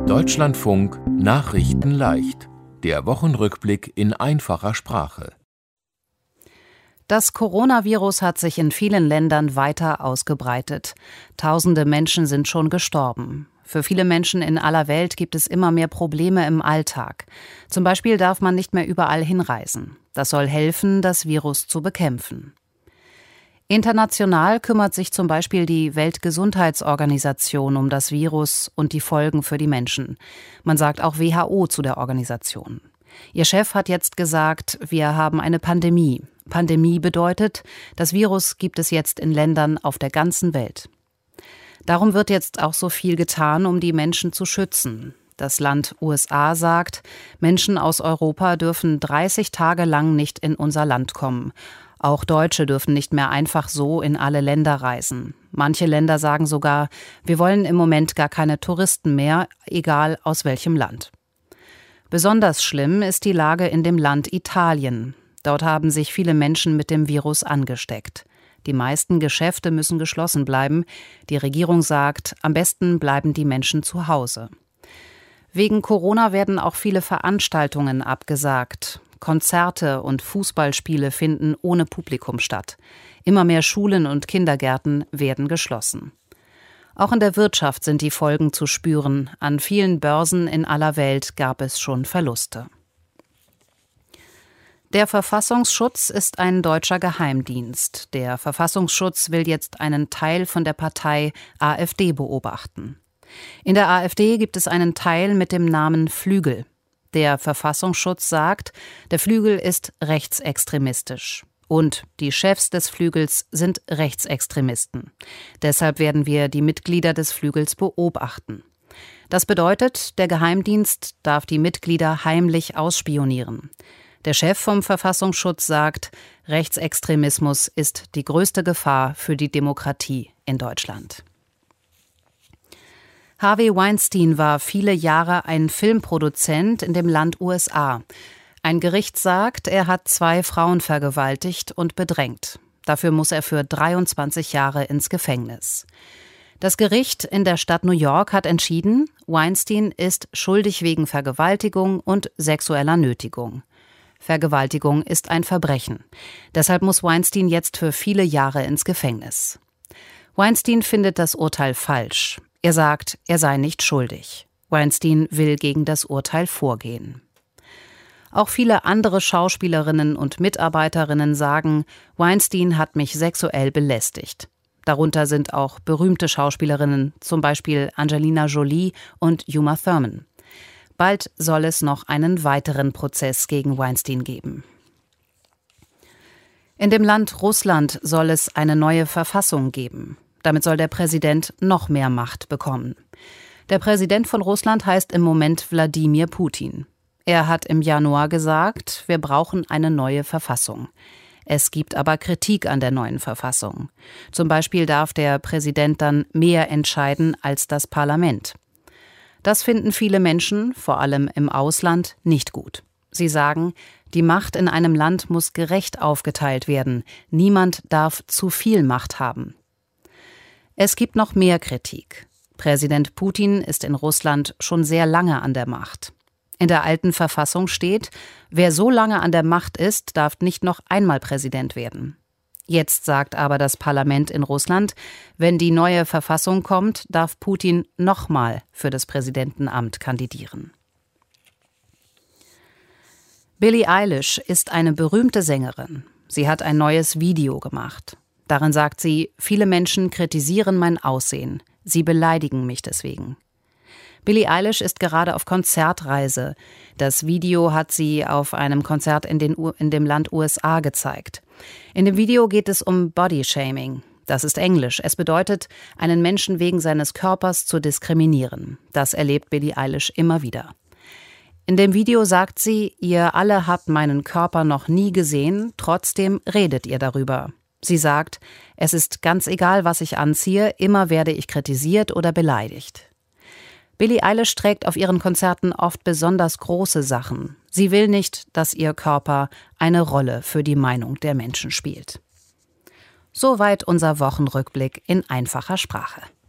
Deutschlandfunk Nachrichten leicht. Der Wochenrückblick in einfacher Sprache. Das Coronavirus hat sich in vielen Ländern weiter ausgebreitet. Tausende Menschen sind schon gestorben. Für viele Menschen in aller Welt gibt es immer mehr Probleme im Alltag. Zum Beispiel darf man nicht mehr überall hinreisen. Das soll helfen, das Virus zu bekämpfen. International kümmert sich zum Beispiel die Weltgesundheitsorganisation um das Virus und die Folgen für die Menschen. Man sagt auch WHO zu der Organisation. Ihr Chef hat jetzt gesagt, wir haben eine Pandemie. Pandemie bedeutet, das Virus gibt es jetzt in Ländern auf der ganzen Welt. Darum wird jetzt auch so viel getan, um die Menschen zu schützen. Das Land USA sagt, Menschen aus Europa dürfen 30 Tage lang nicht in unser Land kommen. Auch Deutsche dürfen nicht mehr einfach so in alle Länder reisen. Manche Länder sagen sogar, wir wollen im Moment gar keine Touristen mehr, egal aus welchem Land. Besonders schlimm ist die Lage in dem Land Italien. Dort haben sich viele Menschen mit dem Virus angesteckt. Die meisten Geschäfte müssen geschlossen bleiben. Die Regierung sagt, am besten bleiben die Menschen zu Hause. Wegen Corona werden auch viele Veranstaltungen abgesagt. Konzerte und Fußballspiele finden ohne Publikum statt. Immer mehr Schulen und Kindergärten werden geschlossen. Auch in der Wirtschaft sind die Folgen zu spüren. An vielen Börsen in aller Welt gab es schon Verluste. Der Verfassungsschutz ist ein deutscher Geheimdienst. Der Verfassungsschutz will jetzt einen Teil von der Partei AfD beobachten. In der AfD gibt es einen Teil mit dem Namen Flügel. Der Verfassungsschutz sagt, der Flügel ist rechtsextremistisch. Und die Chefs des Flügels sind Rechtsextremisten. Deshalb werden wir die Mitglieder des Flügels beobachten. Das bedeutet, der Geheimdienst darf die Mitglieder heimlich ausspionieren. Der Chef vom Verfassungsschutz sagt, Rechtsextremismus ist die größte Gefahr für die Demokratie in Deutschland. Harvey Weinstein war viele Jahre ein Filmproduzent in dem Land USA. Ein Gericht sagt, er hat 2 Frauen vergewaltigt und bedrängt. Dafür muss er für 23 Jahre ins Gefängnis. Das Gericht in der Stadt New York hat entschieden, Weinstein ist schuldig wegen Vergewaltigung und sexueller Nötigung. Vergewaltigung ist ein Verbrechen. Deshalb muss Weinstein jetzt für viele Jahre ins Gefängnis. Weinstein findet das Urteil falsch. Er sagt, er sei nicht schuldig. Weinstein will gegen das Urteil vorgehen. Auch viele andere Schauspielerinnen und Mitarbeiterinnen sagen, Weinstein hat mich sexuell belästigt. Darunter sind auch berühmte Schauspielerinnen, zum Beispiel Angelina Jolie und Uma Thurman. Bald soll es noch einen weiteren Prozess gegen Weinstein geben. In dem Land Russland soll es eine neue Verfassung geben. Damit soll der Präsident noch mehr Macht bekommen. Der Präsident von Russland heißt im Moment Wladimir Putin. Er hat im Januar gesagt, wir brauchen eine neue Verfassung. Es gibt aber Kritik an der neuen Verfassung. Zum Beispiel darf der Präsident dann mehr entscheiden als das Parlament. Das finden viele Menschen, vor allem im Ausland, nicht gut. Sie sagen, die Macht in einem Land muss gerecht aufgeteilt werden. Niemand darf zu viel Macht haben. Es gibt noch mehr Kritik. Präsident Putin ist in Russland schon sehr lange an der Macht. In der alten Verfassung steht, wer so lange an der Macht ist, darf nicht noch einmal Präsident werden. Jetzt sagt aber das Parlament in Russland, wenn die neue Verfassung kommt, darf Putin nochmal für das Präsidentenamt kandidieren. Billie Eilish ist eine berühmte Sängerin. Sie hat ein neues Video gemacht. Darin sagt sie, viele Menschen kritisieren mein Aussehen. Sie beleidigen mich deswegen. Billie Eilish ist gerade auf Konzertreise. Das Video hat sie auf einem Konzert in dem Land USA gezeigt. In dem Video geht es um Bodyshaming. Das ist Englisch. Es bedeutet, einen Menschen wegen seines Körpers zu diskriminieren. Das erlebt Billie Eilish immer wieder. In dem Video sagt sie, ihr alle habt meinen Körper noch nie gesehen, trotzdem redet ihr darüber. Sie sagt, es ist ganz egal, was ich anziehe, immer werde ich kritisiert oder beleidigt. Billie Eilish trägt auf ihren Konzerten oft besonders große Sachen. Sie will nicht, dass ihr Körper eine Rolle für die Meinung der Menschen spielt. Soweit unser Wochenrückblick in einfacher Sprache.